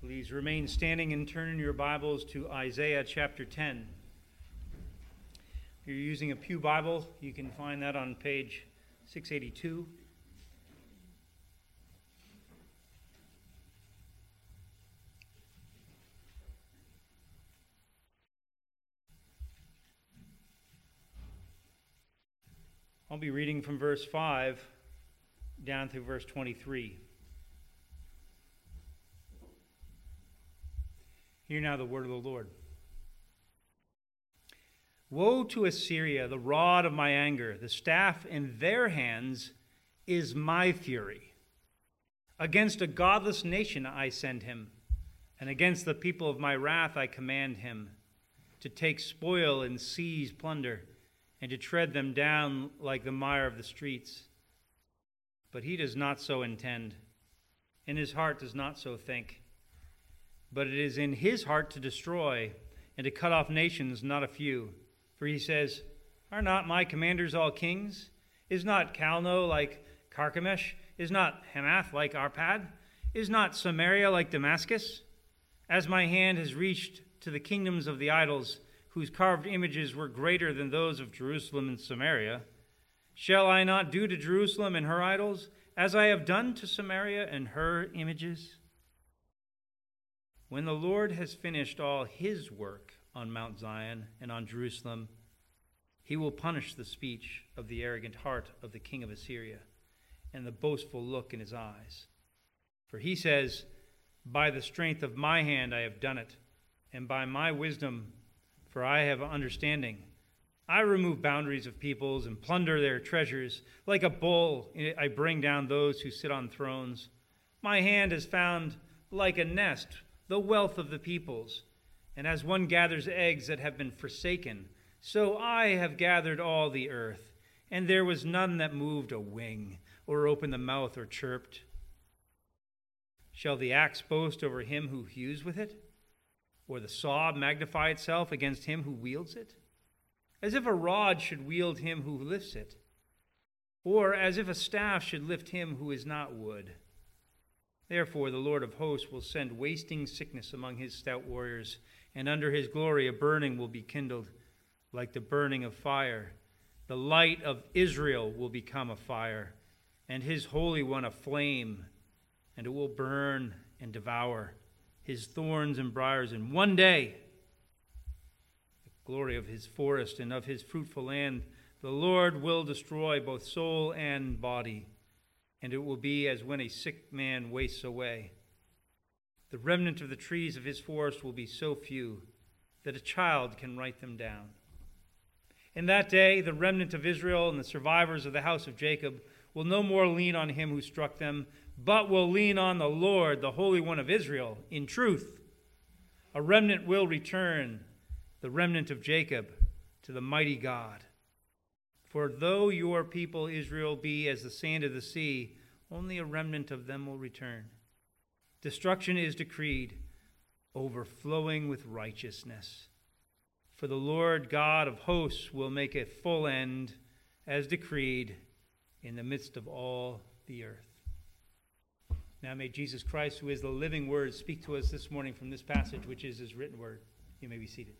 Please remain standing and turn in your Bibles to Isaiah chapter 10. If you're using a Pew Bible, you can find that on page 682. I'll be reading from verse 5 down through verse 23. Hear now the word of the Lord. Woe to Assyria, the rod of my anger, the staff in their hands is my fury. Against a godless nation I send him, and against the people of my wrath I command him, to take spoil and seize plunder, and to tread them down like the mire of the streets. But he does not so intend, and his heart does not so think. But it is in his heart to destroy and to cut off nations, not a few. For he says, are not my commanders all kings? Is not Calno like Carchemish? Is not Hamath like Arpad? Is not Samaria like Damascus? As my hand has reached to the kingdoms of the idols, whose carved images were greater than those of Jerusalem and Samaria, shall I not do to Jerusalem and her idols as I have done to Samaria and her images? When the Lord has finished all his work on Mount Zion and on Jerusalem, he will punish the speech of the arrogant heart of the king of Assyria and the boastful look in his eyes. For he says, by the strength of my hand I have done it, and by my wisdom, for I have understanding. I remove boundaries of peoples and plunder their treasures. Like a bull, I bring down those who sit on thrones. My hand has found, like a nest, the wealth of the peoples. And as one gathers eggs that have been forsaken, so I have gathered all the earth. And there was none that moved a wing, or opened the mouth, or chirped. Shall the axe boast over him who hews with it? Or the saw magnify itself against him who wields it? As if a rod should wield him who lifts it, or as if a staff should lift him who is not wood. Therefore the Lord of hosts will send wasting sickness among his stout warriors, and under his glory a burning will be kindled, like the burning of fire. The light of Israel will become a fire, and his Holy One a flame, and it will burn and devour his thorns and briars in one day. The glory of his forest and of his fruitful land, the Lord will destroy both soul and body, and it will be as when a sick man wastes away. The remnant of the trees of his forest will be so few that a child can write them down. In that day, the remnant of Israel and the survivors of the house of Jacob will no more lean on him who struck them, but will lean on the Lord, the Holy One of Israel, in truth. A remnant will return, the remnant of Jacob, to the mighty God. For though your people Israel be as the sand of the sea, only a remnant of them will return. Destruction is decreed, overflowing with righteousness. For the Lord God of hosts will make a full end, as decreed, in the midst of all the earth. Now may Jesus Christ, who is the living word, speak to us this morning from this passage, which is his written word. You may be seated.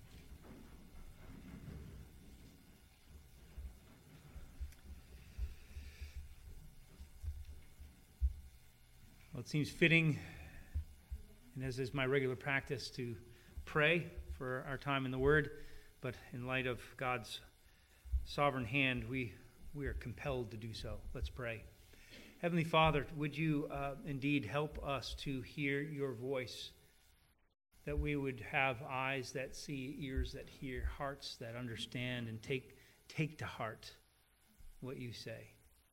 Well, it seems fitting, and as is my regular practice, to pray for our time in the Word, but in light of God's sovereign hand, we are compelled to do so. Let's pray. Heavenly Father, would you indeed help us to hear your voice, that we would have eyes that see, ears that hear, hearts that understand, and take to heart what you say.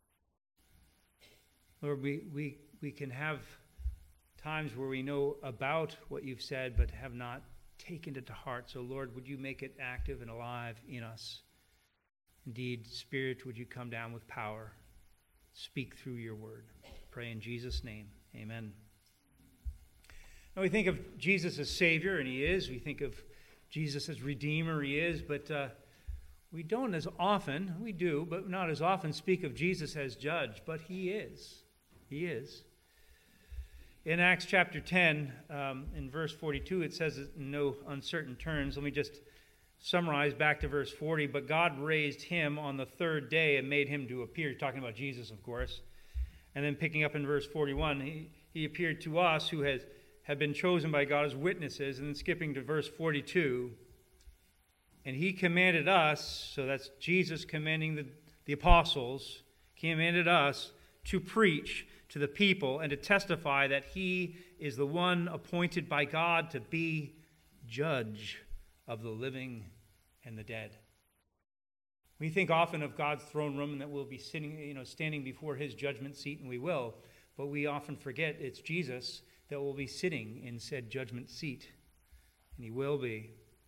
Lord, we can have times where we know about what you've said, but have not taken it to heart. So, Lord, would you make it active and alive in us? Indeed, Spirit, would you come down with power? Speak through your word. Pray in Jesus' name. Amen. Now, we think of Jesus as Savior, and he is. We think of Jesus as Redeemer, he is. But we don't as often, we do, but not as often speak of Jesus as Judge. But he is. He is. In Acts chapter 10, in verse 42, it says it in no uncertain terms. Let me just summarize back to verse 40. But God raised him on the third day and made him to appear. Talking about Jesus, of course. And then picking up in verse 41, he appeared to us who have been chosen by God as witnesses. And then skipping to verse 42, and he commanded us, so that's Jesus commanding the apostles, commanded us to preach to the people and to testify that he is the one appointed by God to be judge of the living and the dead. We think often of God's throne room and that we'll be sitting, standing before his judgment seat, and we will, but we often forget it's Jesus that will be sitting in said judgment seat, and he will be.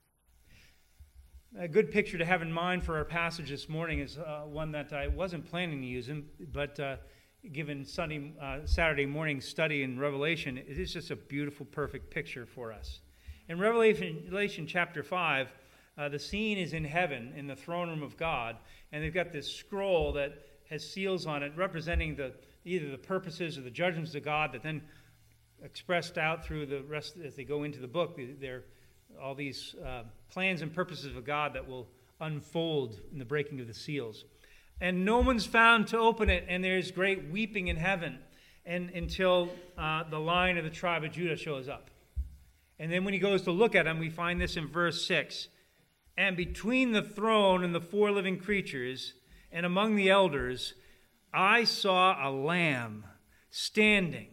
A good picture to have in mind for our passage this morning is one that I wasn't planning to use, but given Saturday morning study in Revelation, it is just a beautiful, perfect picture for us. In Revelation chapter 5, the scene is in heaven, in the throne room of God, and they've got this scroll that has seals on it representing either the purposes or the judgments of God that then expressed out through the rest as they go into the book. They're all these plans and purposes of God that will unfold in the breaking of the seals. And no one's found to open it, and there's great weeping in heaven until the Lion of the tribe of Judah shows up. And then when he goes to look at him, we find this in verse 6. And between the throne and the four living creatures, and among the elders, I saw a lamb standing,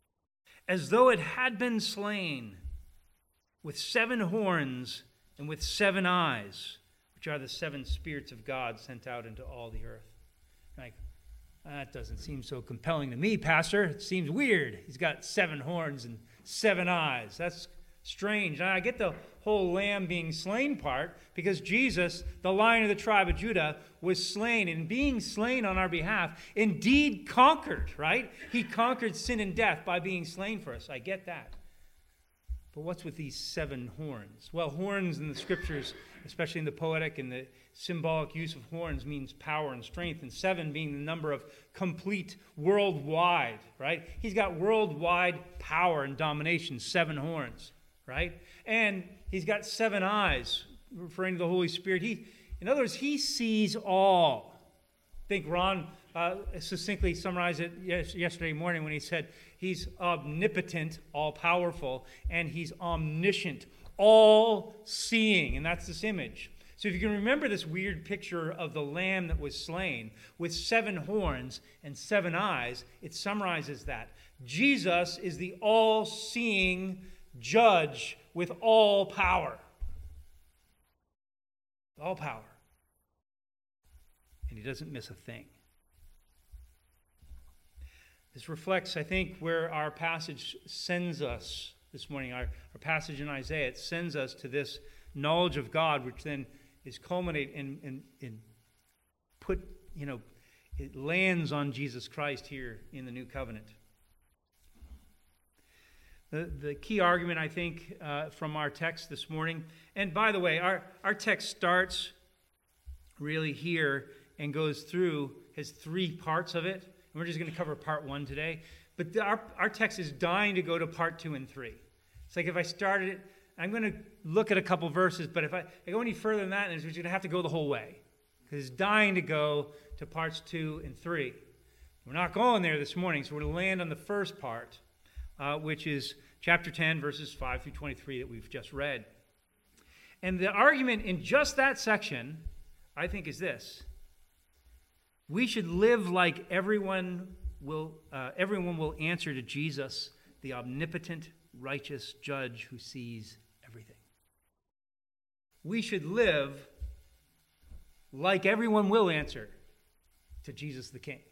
as though it had been slain, with 7 horns and with 7 eyes, which are the 7 spirits of God sent out into all the earth. Like, that doesn't seem so compelling to me, Pastor. It seems weird. He's got 7 horns and 7 eyes. That's strange. Now, I get the whole lamb being slain part because Jesus, the Lion of the tribe of Judah, was slain, and being slain on our behalf, indeed conquered, right? He conquered sin and death by being slain for us. I get that. But what's with these 7 horns? Well, horns in the scriptures, especially in the poetic and the symbolic use of horns, means power and strength, and 7 being the number of complete worldwide, right? He's got worldwide power and domination, 7 horns, right? And he's got 7 eyes, referring to the Holy Spirit. In other words, he sees all. I think Ron succinctly summarized it yesterday morning when he said he's omnipotent, all-powerful, and he's omniscient, all-seeing, and that's this image. So if you can remember this weird picture of the lamb that was slain with 7 horns and 7 eyes, it summarizes that. Jesus is the all-seeing judge with all power. All power. And he doesn't miss a thing. This reflects, I think, where our passage sends us this morning. Our passage in Isaiah, it sends us to this knowledge of God, which then is culminate in it lands on Jesus Christ here in the new covenant. The key argument, I think, from our text this morning, and by the way, our text starts really here and goes through, has 3 parts of it. And we're just going to cover part 1 today. But our text is dying to go to part 2 and 3. It's like if I started it, I'm going to look at a couple verses, but if I go any further than that, then we're going to have to go the whole way. Because it's dying to go to parts 2 and 3. We're not going there this morning, so we're going to land on the first part, which is chapter 10, verses 5 through 23 that we've just read. And the argument in just that section, I think, is this. We should live like everyone will answer to Jesus, the omnipotent, righteous judge who sees everything. We should live like everyone will answer to Jesus the King.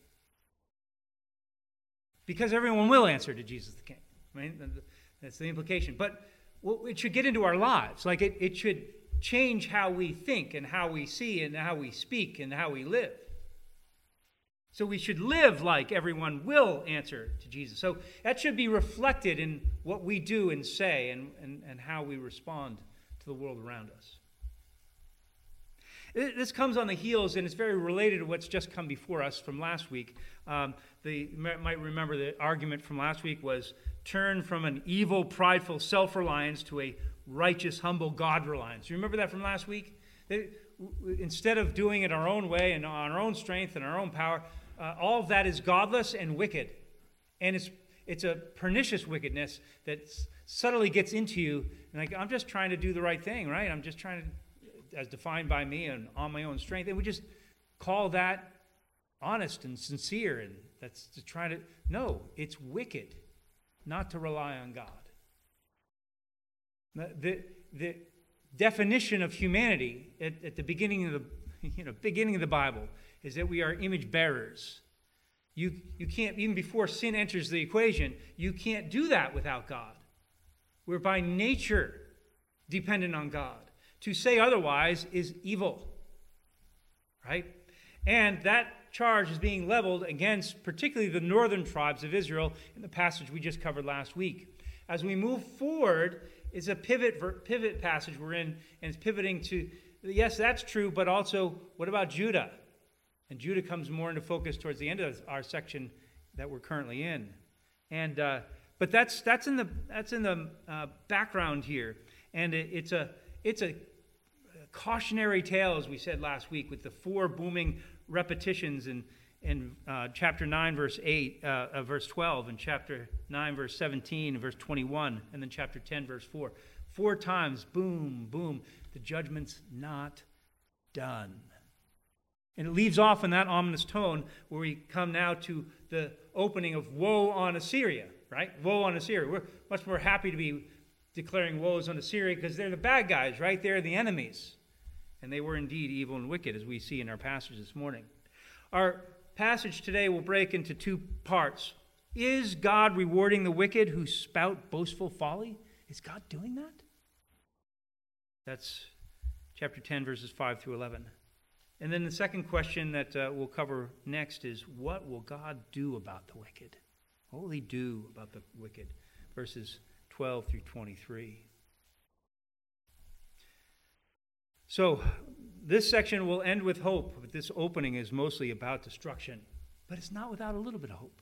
Because everyone will answer to Jesus the King. I mean, that's the implication. But it should get into our lives. Like it should change how we think and how we see and how we speak and how we live. So we should live like everyone will answer to Jesus. So that should be reflected in what we do and say and how we respond to the world around us. This comes on the heels, and it's very related to what's just come before us from last week. You might remember the argument from last week was turn from an evil, prideful self-reliance to a righteous, humble God-reliance. You remember that from last week? Instead of doing it our own way and on our own strength and our own power, all of that is godless and wicked. And it's a pernicious wickedness that subtly gets into you. And like, I'm just trying to do the right thing, right? I'm just trying to, as defined by me and on my own strength. And we just call that honest and sincere. And that's to try to, no, it's wicked not to rely on God. The definition of humanity at the beginning of the Bible is that we are image bearers. You can't, even before sin enters the equation, you can't do that without God. We're by nature dependent on God. To say otherwise is evil, right? And that charge is being leveled against particularly the northern tribes of Israel in the passage we just covered last week. As we move forward, it's a pivot passage we're in, and it's pivoting to, yes, that's true, but also, what about Judah? And Judah comes more into focus towards the end of our section that we're currently in. And but that's in the background here, and it's a cautionary tale, as we said last week, with the 4 booming repetitions in chapter 9, verse 12, and chapter 9, verse 17, and verse 21, and then chapter 10, verse 4. 4 times, boom, boom, the judgment's not done. And it leaves off in that ominous tone where we come now to the opening of woe on Assyria, right? Woe on Assyria. We're much more happy to be declaring woes on Assyria because they're the bad guys, right? They're the enemies. And they were indeed evil and wicked, as we see in our passage this morning. Our passage today will break into 2 parts. Is God rewarding the wicked who spout boastful folly? Is God doing that? That's chapter 10, verses 5 through 11. And then the second question that we'll cover next is, what will God do about the wicked? What will he do about the wicked? Verses 12 through 23. So this section will end with hope, but this opening is mostly about destruction. But it's not without a little bit of hope.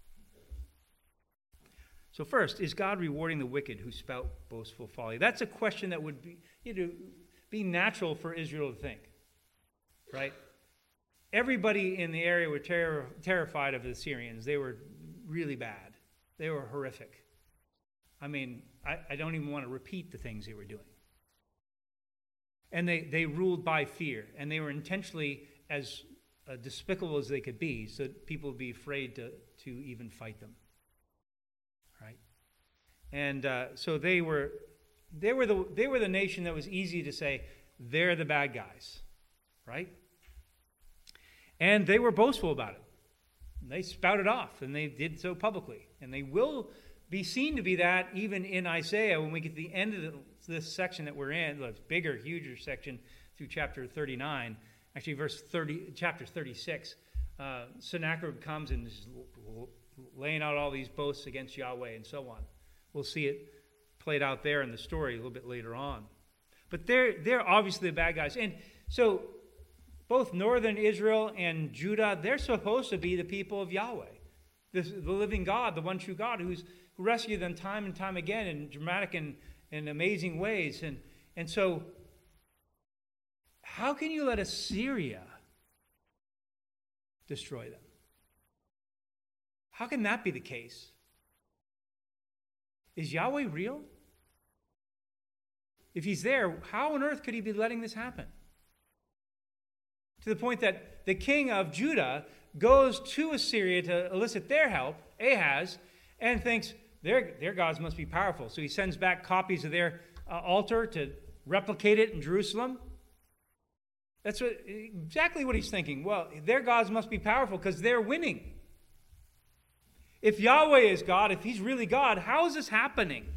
So first, is God rewarding the wicked who spout boastful folly? That's a question that would be natural for Israel to think, right? Everybody in the area were terrified of the Assyrians. They were really bad. They were horrific. I mean, I don't even want to repeat the things they were doing. And they ruled by fear, and they were intentionally as despicable as they could be, so that people would be afraid to even fight them. Right? And so they were the nation that was easy to say they're the bad guys, right? And they were boastful about it. They spouted off, and they did so publicly, and they will be seen to be that even in Isaiah when we get to the end of this section that we're in, the bigger, huger section through chapter 39, actually chapter 36. Sennacherib comes and is laying out all these boasts against Yahweh and so on. We'll see it played out there in the story a little bit later on. But they're obviously the bad guys. And so both northern Israel and Judah, they're supposed to be the people of Yahweh, the living God, the one true God who rescued them time and time again in dramatic and amazing ways. And so how can you let Assyria destroy them? How can that be the case? Is Yahweh real? If he's there, how on earth could he be letting this happen? To the point that the king of Judah goes to Assyria to elicit their help, Ahaz, and thinks their gods must be powerful. So he sends back copies of their altar to replicate it in Jerusalem. That's exactly what he's thinking. Well, their gods must be powerful because they're winning. If Yahweh is God, if he's really God, how is this happening?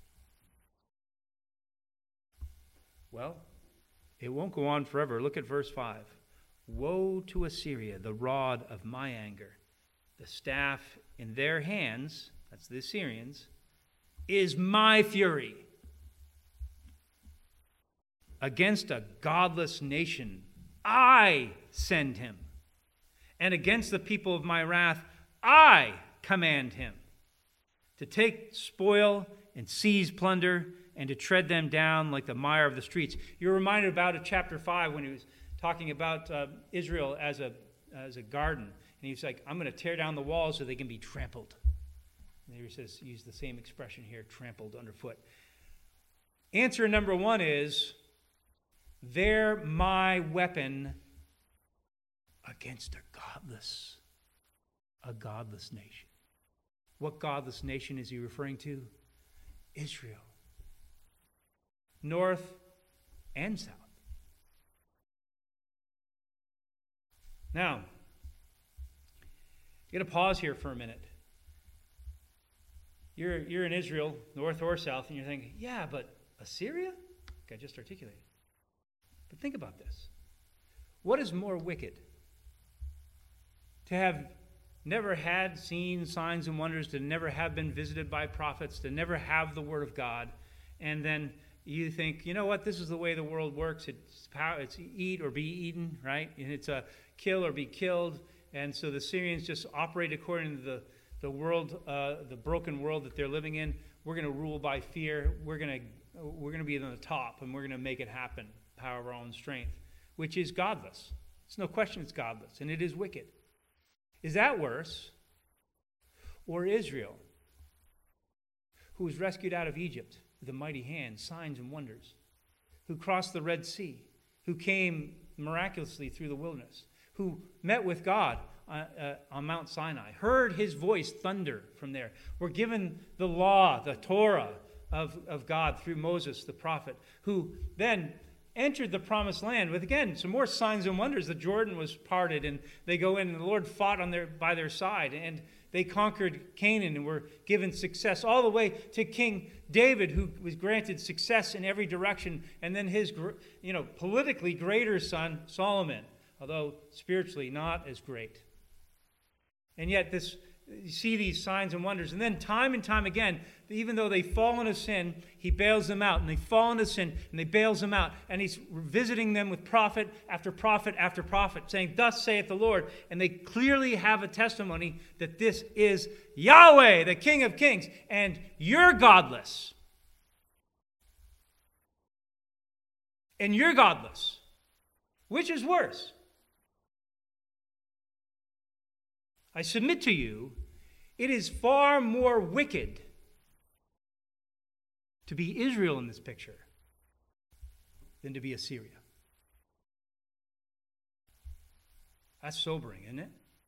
Well, it won't go on forever. Look at verse 5. Woe to Assyria, the rod of my anger. The staff in their hands, that's the Assyrians, is my fury. Against a godless nation I send him. And against the people of my wrath, I command him to take spoil and seize plunder and to tread them down like the mire of the streets. You're reminded about it, chapter 5, when he was talking about Israel as a garden. And he's like, I'm going to tear down the walls so they can be trampled. And he says, use the same expression here, trampled underfoot. Answer number 1 is, they're my weapon against a godless nation. What godless nation is he referring to? Israel. North and south. Now, I'm going to pause here for a minute. You're in Israel, north or south, and you're thinking, yeah, but Assyria? Like I just articulated. But think about this. What is more wicked? To have never had seen signs and wonders, to never have been visited by prophets, to never have the word of God, and then you think, you know what, this is the way the world works. It's eat or be eaten, right? And it's a kill or be killed. And so the Syrians just operate according to the world, the broken world that they're living in. We're going to rule by fear. We're going to be on the top, and we're going to make it happen, power of our own strength, which is godless. It's no question it's godless, and it is wicked. Is that worse? Or Israel, who was rescued out of Egypt with a mighty hand, signs and wonders, who crossed the Red Sea, who came miraculously through the wilderness, who met with God on Mount Sinai, heard his voice thunder from there, were given the law, the Torah of God through Moses, the prophet, who then entered the promised land with, again, some more signs and wonders. The Jordan was parted, and they go in, and the Lord fought by their side, and they conquered Canaan and were given success, all the way to King David, who was granted success in every direction, and then his, politically greater son, Solomon, although spiritually not as great. And yet you see these signs and wonders. And then time and time again, even though they fall into sin, he bails them out. And they fall into sin, and they bails them out. And he's visiting them with prophet after prophet after prophet, saying, thus saith the Lord. And they clearly have a testimony that this is Yahweh, the King of Kings, and you're godless. And you're godless. Which is worse? I submit to you, it is far more wicked to be Israel in this picture than to be Assyria. That's sobering, isn't it?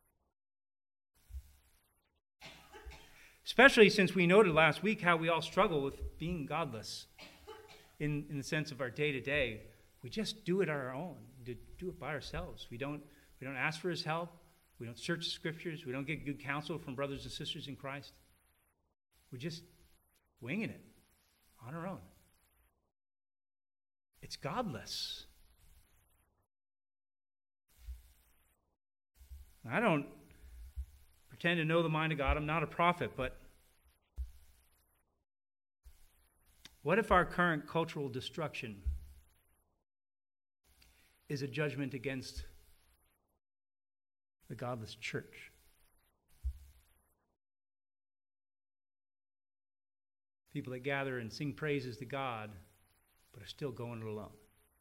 Especially since we noted last week how we all struggle with being godless in the sense of our day-to-day. We just do it on our own, do it by ourselves. We don't ask for his help. We don't search the scriptures. We don't get good counsel from brothers and sisters in Christ. We're just winging it on our own. It's godless. I don't pretend to know the mind of God. I'm not a prophet, but what if our current cultural destruction is a judgment against the godless church? People that gather and sing praises to God, but are still going it alone.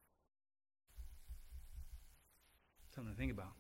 Something to think about.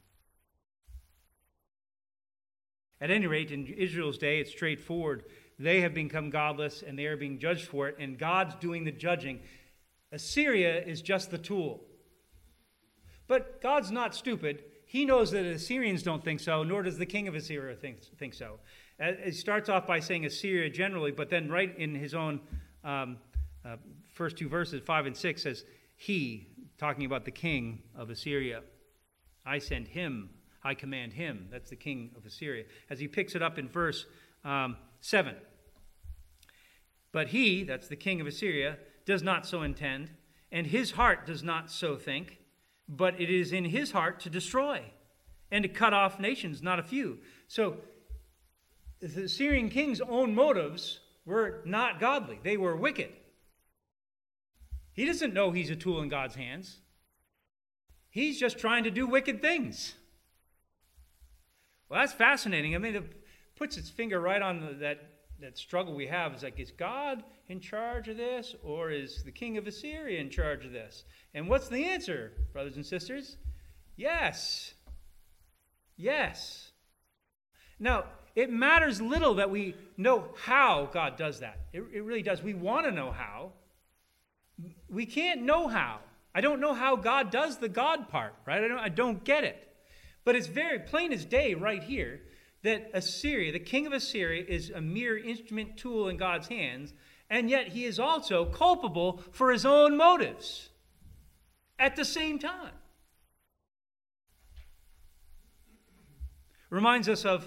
At any rate, in Israel's day, it's straightforward. They have become godless, and they are being judged for it, and God's doing the judging. Assyria is just the tool. But God's not stupid. He knows that the Assyrians don't think so, nor does the king of Assyria think so. He starts off by saying Assyria generally, but then right in his own first two verses, 5 and 6, says, he, talking about the king of Assyria, I send him, I command him. That's the king of Assyria. As he picks it up in verse 7. But he, that's the king of Assyria, does not so intend, and his heart does not so think, but it is in his heart to destroy and to cut off nations, not a few. So the Assyrian king's own motives were not godly. They were wicked. He doesn't know he's a tool in God's hands. He's just trying to do wicked things. Well, that's fascinating. I mean, it puts its finger right on that struggle we have. It's like, is God in charge of this, or is the king of Assyria in charge of this? And what's the answer, brothers and sisters? Yes. Yes. Now, it matters little that we know how God does that. It really does. We want to know how. We can't know how. I don't know how God does the God part, right? I don't get it. But it's very plain as day right here that Assyria, the king of Assyria, is a mere instrument tool in God's hands, and yet he is also culpable for his own motives at the same time. Reminds us of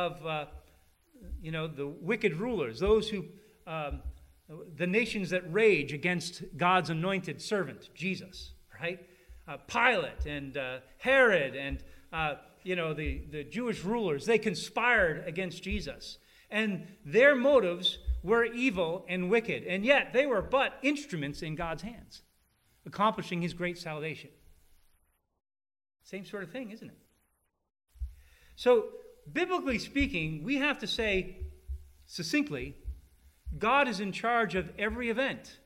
the wicked rulers, those who, the nations that rage against God's anointed servant, Jesus, right? Pilate and Herod and the Jewish rulers, they conspired against Jesus. And their motives were evil and wicked. And yet they were but instruments in God's hands, accomplishing his great salvation. Same sort of thing, isn't it? So, biblically speaking, we have to say succinctly, God is in charge of every event.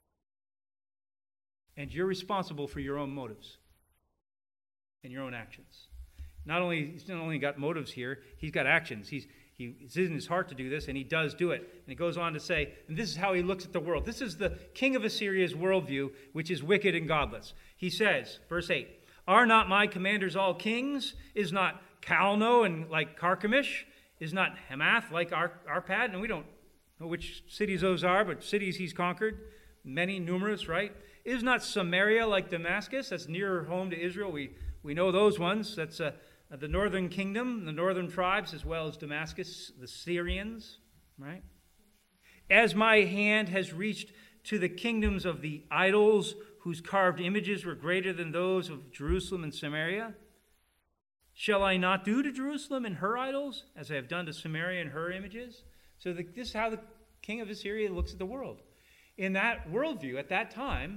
And you're responsible for your own motives and your own actions. He's not only got motives here, he's got actions. It's in his heart to do this, and he does do it. And he goes on to say, and this is how he looks at the world. This is the king of Assyria's worldview, which is wicked and godless. He says, verse 8, "Are not my commanders all kings? Is not Calno and like Carchemish? Is not Hamath like Arpad?" And we don't know which cities those are, but cities he's conquered, many, numerous, right? "Is not Samaria like Damascus?" That's nearer home to Israel. We know those ones. That's the northern kingdom, the northern tribes, as well as Damascus, the Syrians, right? "As my hand has reached to the kingdoms of the idols whose carved images were greater than those of Jerusalem and Samaria, shall I not do to Jerusalem and her idols as I have done to Samaria and her images?" So this is how the king of Assyria looks at the world. In that worldview, at that time,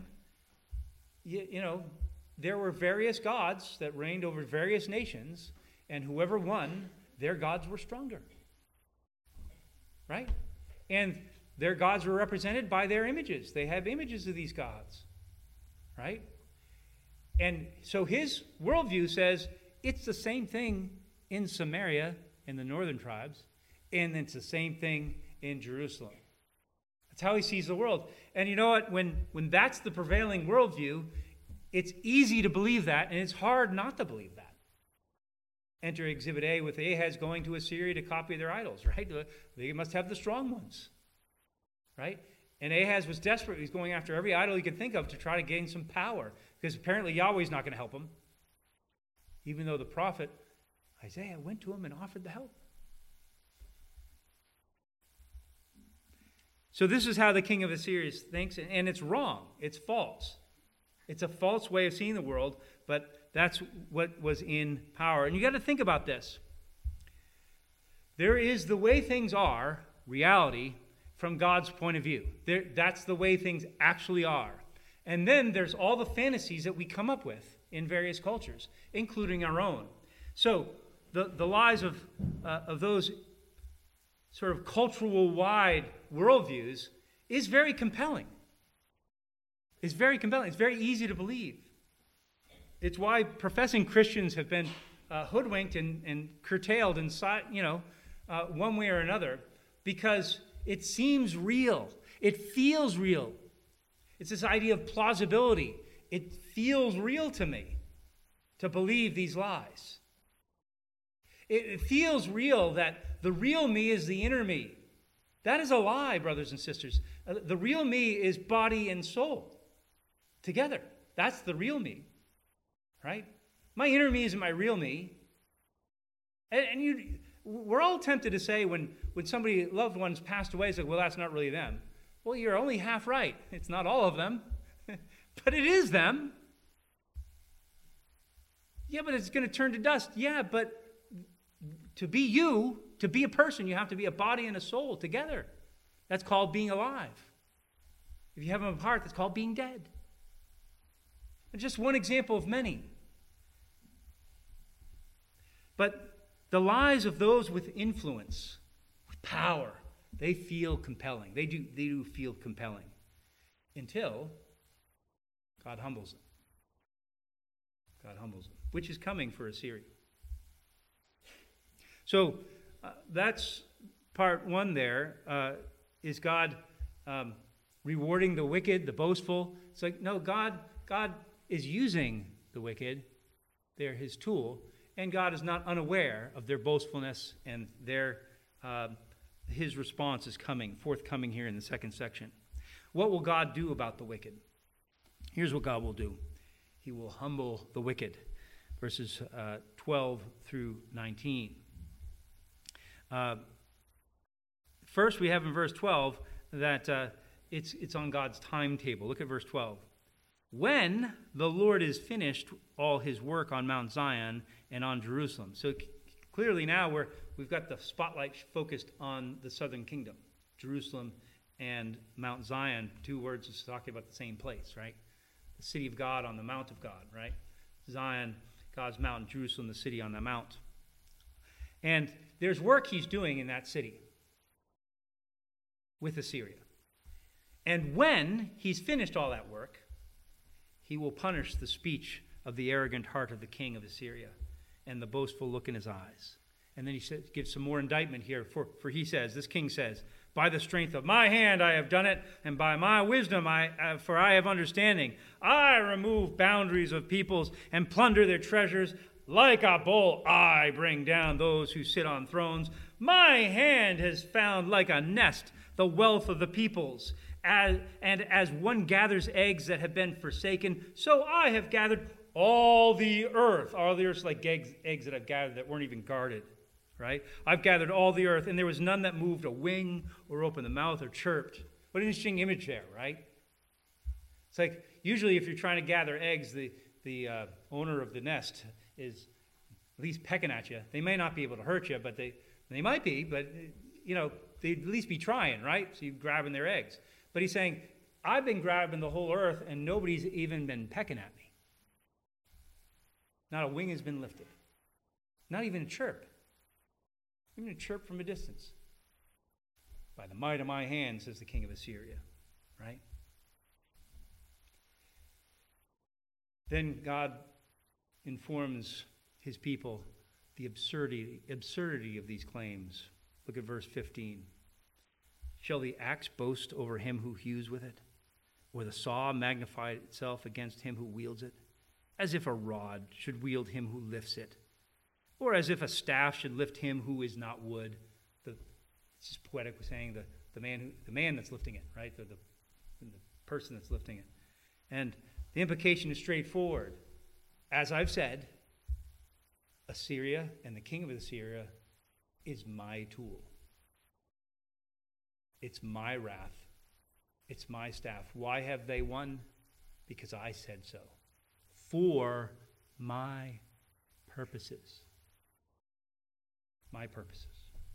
there were various gods that reigned over various nations, and whoever won, their gods were stronger. Right? And their gods were represented by their images. They have images of these gods. Right? And so his worldview says it's the same thing in Samaria, in the northern tribes, and it's the same thing in Jerusalem. That's how he sees the world. And you know what? When that's the prevailing worldview, it's easy to believe that, and it's hard not to believe that. Enter Exhibit A with Ahaz going to Assyria to copy their idols, right? They must have the strong ones, right? And Ahaz was desperate. He's going after every idol he could think of to try to gain some power, because apparently Yahweh's not going to help him, even though the prophet Isaiah went to him and offered the help. So this is how the king of Assyria thinks, and it's wrong. It's false. It's a false way of seeing the world, but that's what was in power. And you got to think about this. There is the way things are, reality, from God's point of view. That's the way things actually are. And then there's all the fantasies that we come up with in various cultures, including our own. So the lies of those sort of cultural-wide worldviews is very compelling. It's very compelling. It's very easy to believe. It's why professing Christians have been hoodwinked and curtailed in one way or another, because it seems real. It feels real. It's this idea of plausibility. It feels real to me to believe these lies. It feels real that the real me is the inner me. That is a lie, brothers and sisters. The real me is body and soul together. That's the real me, right? My inner me isn't my real me. And we're all tempted to say when somebody, loved ones, passed away, it's like, well, that's not really them. Well, you're only half right. It's not all of them, but it is them. Yeah, but it's going to turn to dust. Yeah, but to be you, to be a person, you have to be a body and a soul together. That's called being alive. If you have a heart, that's called being dead. And just one example of many. But the lies of those with influence, with power, they feel compelling. They do feel compelling until God humbles them. God humbles them, which is coming for Assyria. So that's part one there. Is God rewarding the wicked, the boastful? It's like, no, God is using the wicked. They're his tool. And God is not unaware of their boastfulness, and his response is forthcoming here in the second section. What will God do about the wicked? Here's what God will do. He will humble the wicked. Verses 12 through 19. First, we have in verse 12 that it's on God's timetable. Look at verse 12. When the Lord is finished all his work on Mount Zion and on Jerusalem. So clearly now we've got the spotlight focused on the southern kingdom, Jerusalem and Mount Zion, two words is talking about the same place, right? The city of God on the Mount of God, right? Zion, God's mountain, Jerusalem, the city on the mount. And there's work he's doing in that city with Assyria. And when he's finished all that work, he will punish the speech of the arrogant heart of the king of Assyria and the boastful look in his eyes. And then he gives some more indictment here. For he says, this king says, by the strength of my hand I have done it, and by my wisdom for I have understanding. I remove boundaries of peoples and plunder their treasures. Like a bull, I bring down those who sit on thrones. My hand has found like a nest the wealth of the peoples. And as one gathers eggs that have been forsaken, so I have gathered all the earth. All the earth's like eggs that I've gathered that weren't even guarded, right? I've gathered all the earth, and there was none that moved a wing or opened the mouth or chirped. What an interesting image there, right? It's like usually if you're trying to gather eggs, the owner of the nest is at least pecking at you. They may not be able to hurt you, but they might be, but they'd at least be trying, right? So you're grabbing their eggs. But he's saying, I've been grabbing the whole earth, and nobody's even been pecking at me. Not a wing has been lifted. Not even a chirp. Even a chirp from a distance. By the might of my hand, says the king of Assyria. Right? Then God informs his people the absurdity of these claims. Look at verse 15. Shall the axe boast over him who hews with it? Or the saw magnify itself against him who wields it? As if a rod should wield him who lifts it. Or as if a staff should lift him who is not wood. It's just poetic saying the man that's lifting it, right? The person that's lifting it. And the implication is straightforward. As I've said, Assyria and the king of Assyria is my tool. It's my wrath. It's my staff. Why have they won? Because I said so. For my purposes. My purposes.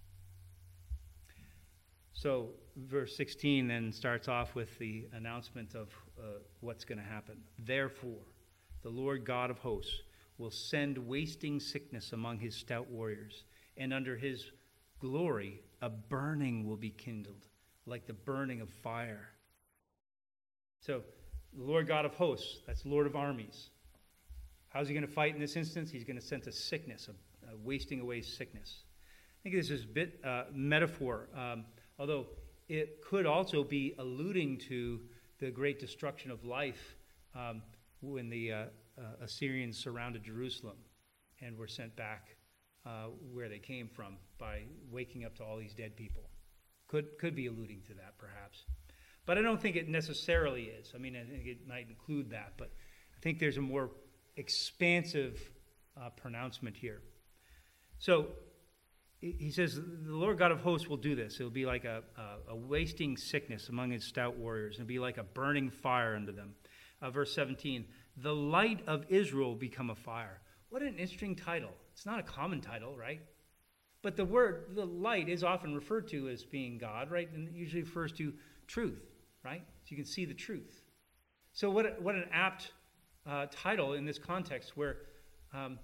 So verse 16 then starts off with the announcement of what's going to happen. Therefore, the Lord God of hosts will send wasting sickness among his stout warriors, and under his glory a burning will be kindled, like the burning of fire. So, the Lord God of hosts, that's Lord of armies. How's he going to fight in this instance? He's going to send a sickness, a wasting away sickness. I think this is a bit metaphor, although it could also be alluding to the great destruction of life when the Assyrians surrounded Jerusalem and were sent back where they came from by waking up to all these dead people. Could be alluding to that, perhaps. But I don't think it necessarily is. I mean, I think it might include that, but I think there's a more expansive pronouncement here. So he says, the Lord God of hosts will do this. It'll be like a wasting sickness among his stout warriors. It'll be like a burning fire under them. Verse 17, the light of Israel will become a fire. What an interesting title. It's not a common title, right? But the light is often referred to as being God, right? And it usually refers to truth, right? So you can see the truth. So what an apt title in this context where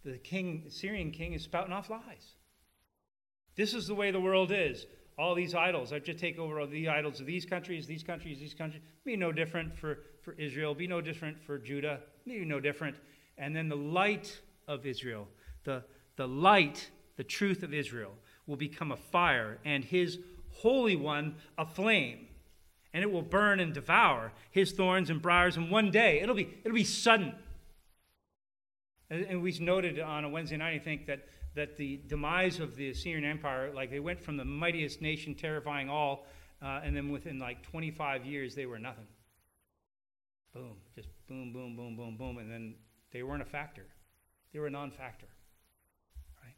the Syrian king is spouting off lies. This is the way the world is. All these idols, I just take over all the idols of these countries. Be no different for Israel. Be no different for Judah. Be no different. And then the light of Israel, the light, the truth of Israel, will become a fire, and his Holy One a flame. And it will burn and devour his thorns and briars in one day. It'll be sudden. And we noted on a Wednesday night, I think, that the demise of the Assyrian Empire, like they went from the mightiest nation, terrifying all, and then within like 25 years, they were nothing. Boom. Just boom, boom, boom, boom, boom. And then they weren't a factor. They were a non-factor. Right?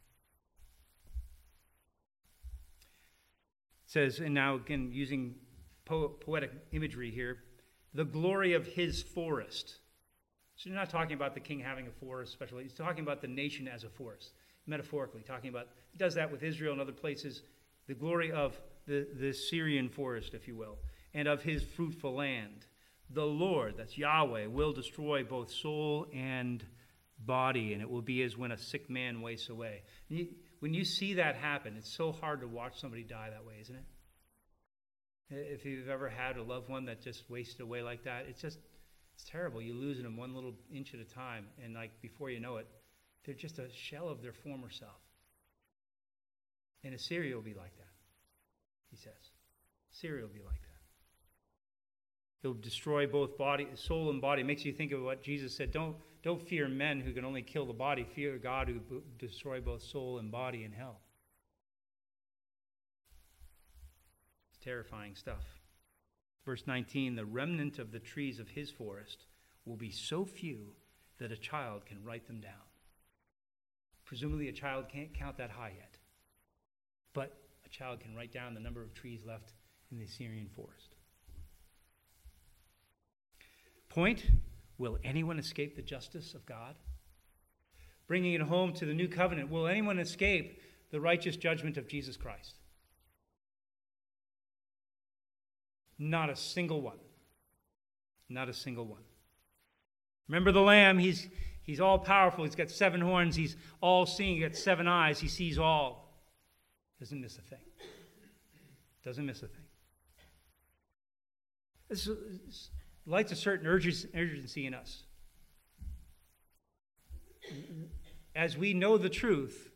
It says, and now again, using poetic imagery here, the glory of his forest. So you're not talking about the king having a forest, especially. He's talking about the nation as a forest, metaphorically. Talking about, he does that with Israel and other places, the glory of the Syrian forest, if you will, and of his fruitful land. The Lord, that's Yahweh, will destroy both soul and body, and it will be as when a sick man wastes away. When you see that happen, it's so hard to watch somebody die that way, isn't it? If you've ever had a loved one that just wasted away like that, it's terrible. You lose them one little inch at a time, and like before you know it, they're just a shell of their former self. And Assyria will be like that, he says. Assyria will be like that. He'll destroy both body, soul and body. It makes you think of what Jesus said. Don't fear men who can only kill the body. Fear God who destroy both soul and body in hell. It's terrifying stuff. Verse 19, the remnant of the trees of his forest will be so few that a child can write them down. Presumably a child can't count that high yet. But a child can write down the number of trees left in the Assyrian forest. Point, will anyone escape the justice of God? Bringing it home to the new covenant, will anyone escape the righteous judgment of Jesus Christ? Not a single one. Not a single one. Remember the Lamb, he's all powerful. He's got 7 horns. He's all seeing. He's got 7 eyes. He sees all. Doesn't miss a thing. Doesn't miss a thing. This lights a certain urgency in us. As we know the truth,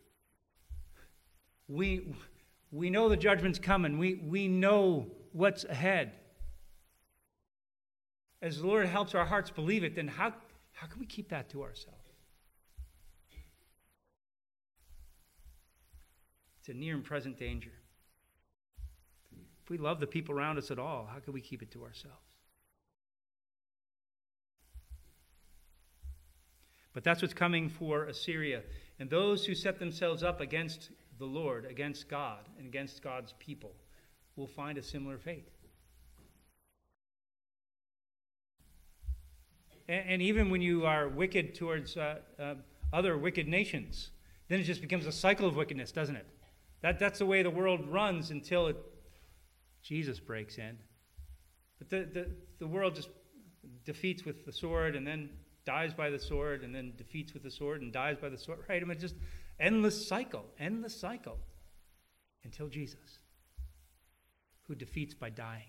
we know the judgment's coming. We know what's ahead. As the Lord helps our hearts believe it, then how can we keep that to ourselves? It's a near and present danger. If we love the people around us at all, how can we keep it to ourselves? But that's what's coming for Assyria. And those who set themselves up against the Lord, against God, and against God's people will find a similar fate. And even when you are wicked towards other wicked nations, then it just becomes a cycle of wickedness, doesn't it? That's the way the world runs until Jesus breaks in. But the world just defeats with the sword and then dies by the sword and then defeats with the sword and dies by the sword. Right? I mean, just endless cycle until Jesus, who defeats by dying.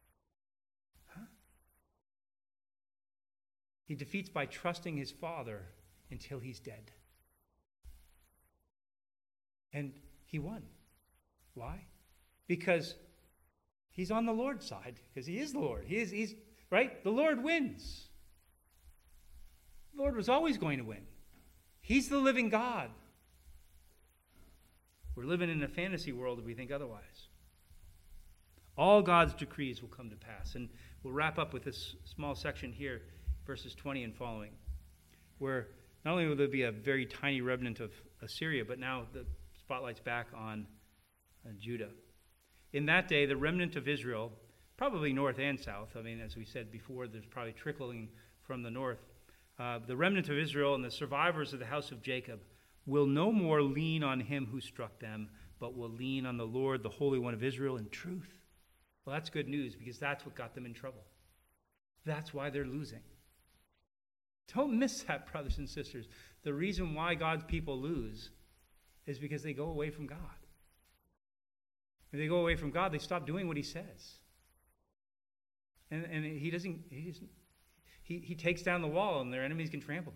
He defeats by trusting his Father until he's dead. And he won. Why? Because he's on the Lord's side, because he is the Lord. He's right? The Lord wins. The Lord was always going to win. He's the living God. We're living in a fantasy world if we think otherwise. All God's decrees will come to pass. And we'll wrap up with this small section here, verses 20 and following, where not only will there be a very tiny remnant of Assyria, but now the spotlight's back on Judah. In that day, the remnant of Israel, probably north and south, I mean, as we said before, there's probably trickling from the north, the remnant of Israel and the survivors of the house of Jacob will no more lean on him who struck them, but will lean on the Lord, the Holy One of Israel, in truth. Well, that's good news, because that's what got them in trouble. That's why they're losing. Don't miss that, brothers and sisters. The reason why God's people lose is because they go away from God. If they go away from God, they stop doing what he says. And he takes down the wall and their enemies can trample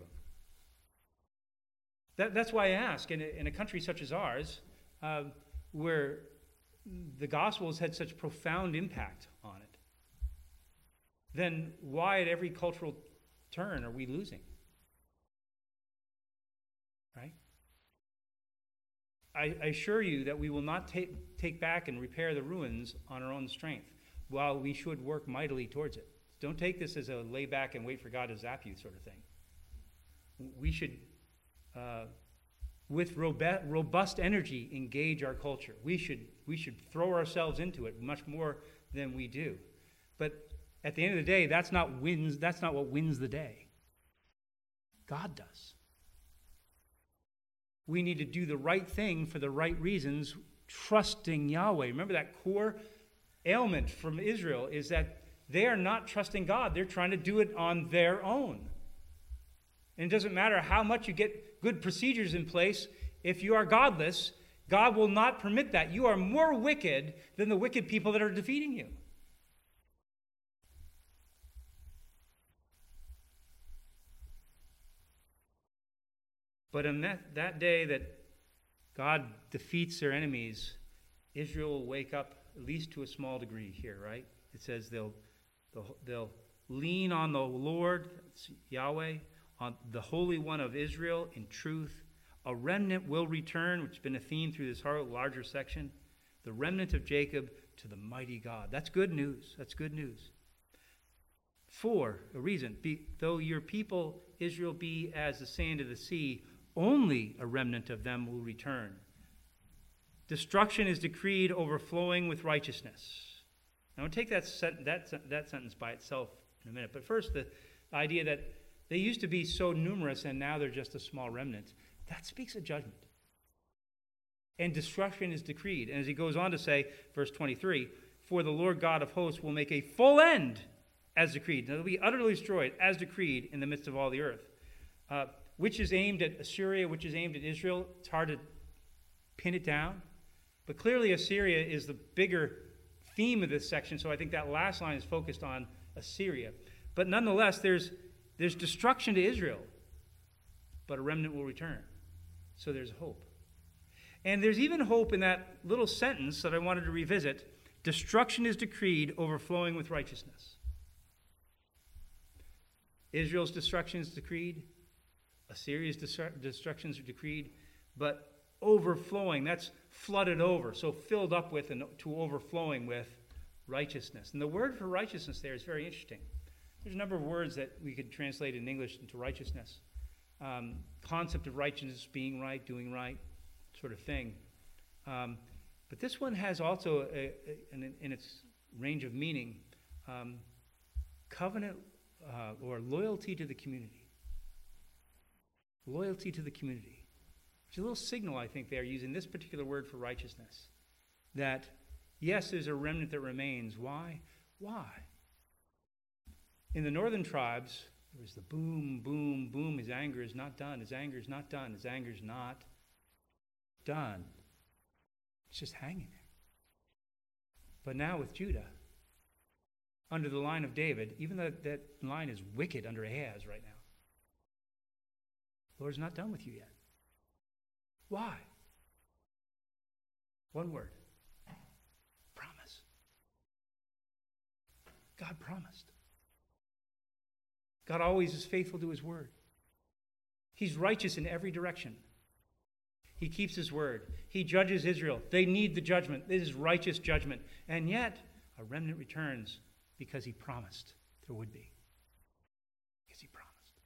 them. That's why I ask, in a country such as ours, where the gospel has had such profound impact on it, then why at every cultural turn are we losing? Right? I assure you that we will not take back and repair the ruins on our own strength, while we should work mightily towards it. Don't take this as a lay back and wait for God to zap you sort of thing. We should, with robust energy, engage our culture. We should throw ourselves into it much more than we do. But at the end of the day, that's not what wins the day. God does. We need to do the right thing for the right reasons, trusting Yahweh. Remember, that core ailment from Israel is that they are not trusting God. They're trying to do it on their own. And it doesn't matter how much you get good procedures in place. If you are godless, God will not permit that. You are more wicked than the wicked people that are defeating you. But on that day that God defeats their enemies, Israel will wake up, at least to a small degree here, right? It says they'll lean on the Lord, Yahweh, on the Holy One of Israel in truth. A remnant will return, which has been a theme through this larger section. The remnant of Jacob to the mighty God. That's good news. That's good news. For a reason, though your people, Israel, be as the sand of the sea, only a remnant of them will return. Destruction is decreed, overflowing with righteousness. Now, I'll take that sentence by itself in a minute. But first, the idea that they used to be so numerous and now they're just a small remnant. That speaks of judgment. And destruction is decreed. And as he goes on to say, verse 23, for the Lord God of hosts will make a full end as decreed. Now, they'll be utterly destroyed as decreed in the midst of all the earth. Which is aimed at Assyria, which is aimed at Israel. It's hard to pin it down. But clearly Assyria is the bigger theme of this section, so I think that last line is focused on Assyria. But nonetheless, there's destruction to Israel, but a remnant will return. So there's hope. And there's even hope in that little sentence that I wanted to revisit. Destruction is decreed, overflowing with righteousness. Israel's destruction is decreed. Assyria's destructions are decreed, but overflowing, that's flooded over, so filled up with and to overflowing with righteousness. And the word for righteousness there is very interesting. There's a number of words that we could translate in English into righteousness. Concept of righteousness, being right, doing right, sort of thing. But this one has also, in its range of meaning, covenant or loyalty to the community. Loyalty to the community. It's a little signal, I think, they are using this particular word for righteousness. That, yes, there's a remnant that remains. Why? Why? In the northern tribes, there was the boom, boom, boom. His anger is not done. His anger is not done. His anger is not done. It's just hanging there. But now with Judah, under the line of David, even though that line is wicked under Ahaz right now, the Lord's not done with you yet. Why? One word. Promise. God promised. God always is faithful to his word. He's righteous in every direction. He keeps his word. He judges Israel. They need the judgment. This is righteous judgment. And yet, a remnant returns because he promised there would be. Because he promised.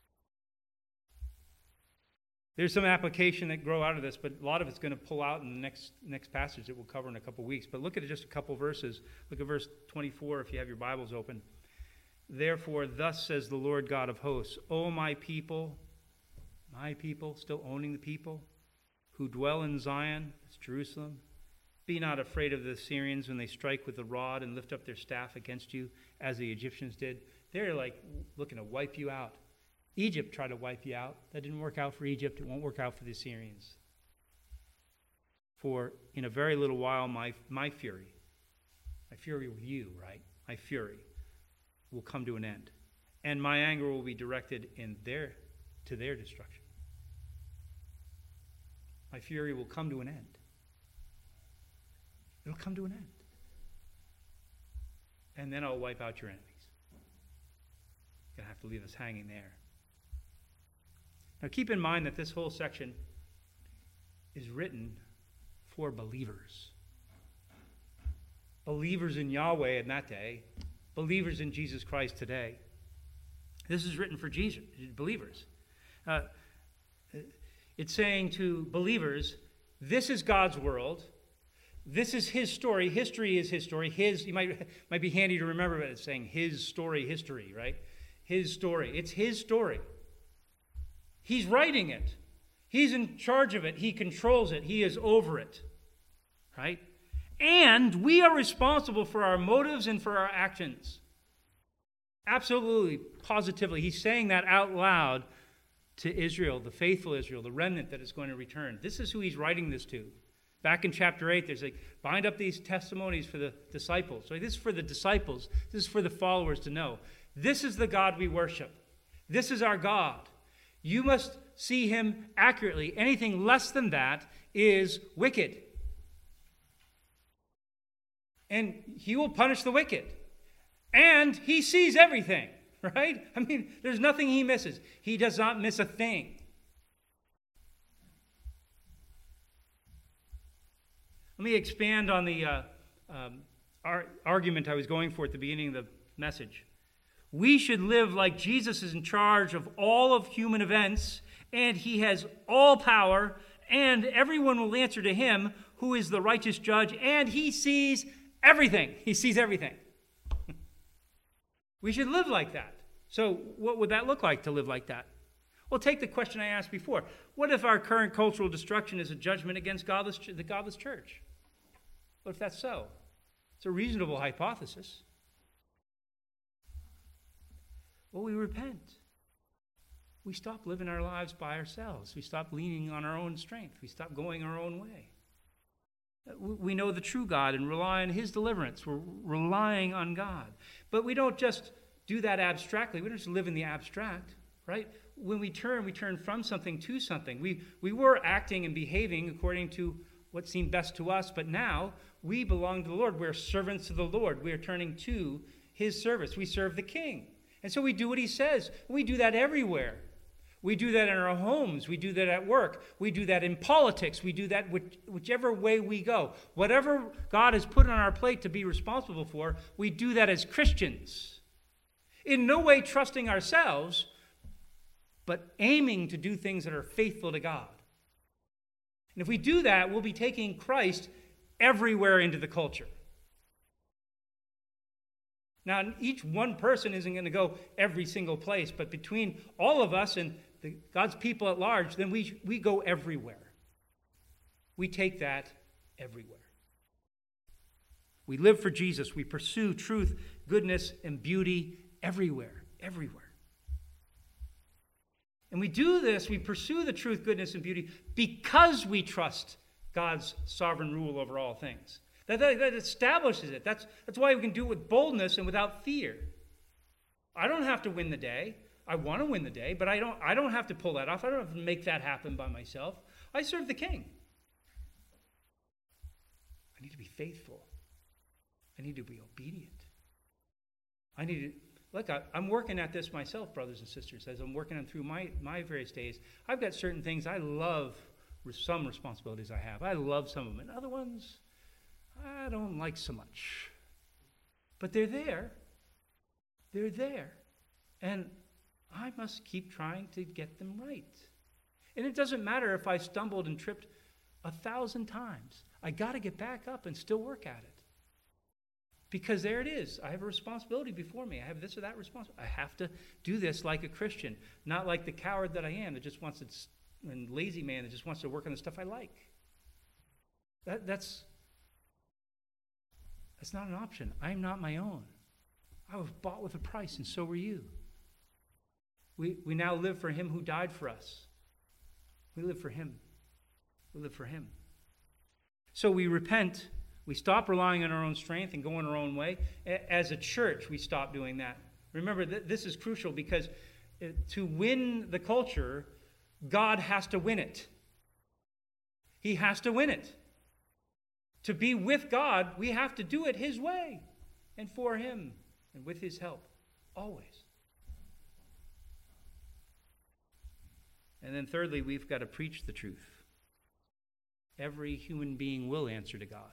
There's some application that grow out of this, but a lot of it's going to pull out in the next passage that we'll cover in a couple weeks. But look at just a couple verses. Look at verse 24 if you have your Bibles open. Therefore, thus says the Lord God of hosts, O my people, still owning the people, who dwell in Zion, that's Jerusalem, be not afraid of the Assyrians when they strike with the rod and lift up their staff against you, as the Egyptians did. They're like looking to wipe you out. Egypt tried to wipe you out. That didn't work out for Egypt. It won't work out for the Assyrians. For in a very little while, my fury with you, right? My fury will come to an end. And my anger will be directed to their destruction. My fury will come to an end. It'll come to an end. And then I'll wipe out your enemies. You're going to have to leave us hanging there. Now keep in mind that this whole section is written for believers. Believers in Yahweh in that day. Believers in Jesus Christ today. This is written for Jesus, believers. It's saying to believers, this is God's world. This is his story. History is his story. You might be handy to remember, but it's saying his story, history, right? His story. It's his story. He's writing it. He's in charge of it. He controls it. He is over it, right? And we are responsible for our motives and for our actions. Absolutely, positively. He's saying that out loud to Israel, the faithful Israel, the remnant that is going to return. This is who he's writing this to. Back in chapter 8, there's like, bind up these testimonies for the disciples. So this is for the disciples. This is for the followers to know. This is the God we worship. This is our God. You must see him accurately. Anything less than that is wicked. And he will punish the wicked. And he sees everything, right? I mean, there's nothing he misses. He does not miss a thing. Let me expand on the argument I was going for at the beginning of the message. We should live like Jesus is in charge of all of human events, and he has all power, and everyone will answer to him who is the righteous judge, and he sees everything. He sees everything. We should live like that. So what would that look like to live like that? Well, take the question I asked before. What if our current cultural destruction is a judgment against the godless church? What if that's so? It's a reasonable hypothesis. Well, we repent. We stop living our lives by ourselves. We stop leaning on our own strength. We stop going our own way. We know the true God and rely on his deliverance. We're relying on God. But we don't just do that abstractly. We don't just live in the abstract, right? When we turn from something to something. We were acting and behaving according to what seemed best to us, but now we belong to the Lord. We're servants of the Lord. We are turning to his service. We serve the King. And so we do what he says. We do that everywhere. We do that in our homes. We do that at work. We do that in politics. We do that whichever way we go. Whatever God has put on our plate to be responsible for, we do that as Christians. In no way trusting ourselves, but aiming to do things that are faithful to God. And if we do that, we'll be taking Christ everywhere into the culture. Now, each one person isn't going to go every single place, but between all of us and God's people at large, then we go everywhere. We take that everywhere. We live for Jesus. We pursue truth, goodness, and beauty everywhere, everywhere. And we do this, we pursue the truth, goodness, and beauty because we trust God's sovereign rule over all things. That establishes it. That's why we can do it with boldness and without fear. I don't have to win the day. I want to win the day, but I don't have to pull that off. I don't have to make that happen by myself. I serve the King. I need to be faithful. I need to be obedient. I'm working at this myself, brothers and sisters, as I'm working on through my various days. I've got certain things I love, some responsibilities I have. I love some of them, and other ones I don't like so much. But they're there. They're there. And I must keep trying to get them right. And it doesn't matter if I stumbled and tripped 1,000 times. I got to get back up and still work at it. Because there it is. I have a responsibility before me. I have this or that responsibility. I have to do this like a Christian, not like the coward that I am that just wants to, and lazy man that just wants to work on the stuff I like. That's not an option. I am not my own. I was bought with a price, and so were you. We now live for him who died for us. We live for him. We live for him. So we repent. We stop relying on our own strength and going our own way. As a church, we stop doing that. Remember, this is crucial because to win the culture, God has to win it. He has to win it. To be with God, we have to do it his way and for him and with his help, always. And then thirdly, we've got to preach the truth. Every human being will answer to God.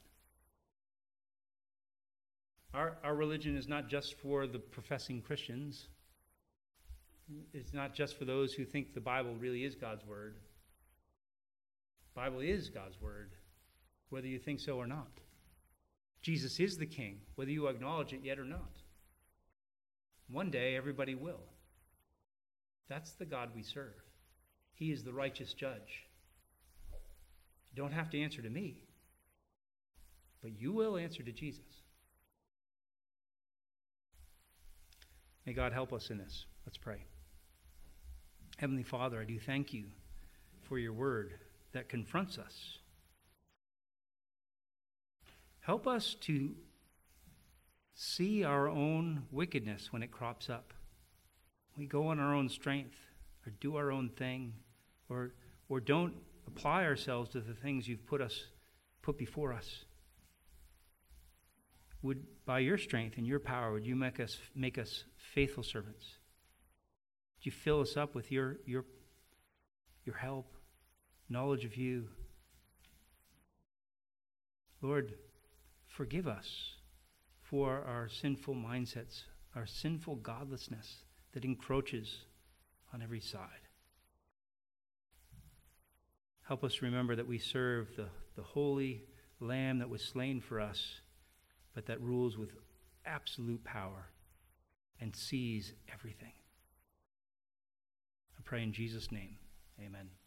Our religion is not just for the professing Christians. It's not just for those who think the Bible really is God's word. The Bible is God's word, whether you think so or not. Jesus is the King, whether you acknowledge it yet or not. One day, everybody will. That's the God we serve. He is the righteous judge. You don't have to answer to me, but you will answer to Jesus. May God help us in this. Let's pray. Heavenly Father, I do thank you for your word that confronts us. Help us to see our own wickedness when it crops up. We go on our own strength or do our own thing or don't apply ourselves to the things you've put before us. Would, by your strength and your power, would you make us faithful servants? Would you fill us up with your help, knowledge of you? Lord, forgive us for our sinful mindsets, our sinful godlessness that encroaches on every side. Help us remember that we serve the holy Lamb that was slain for us, but that rules with absolute power and sees everything. I pray in Jesus' name, amen.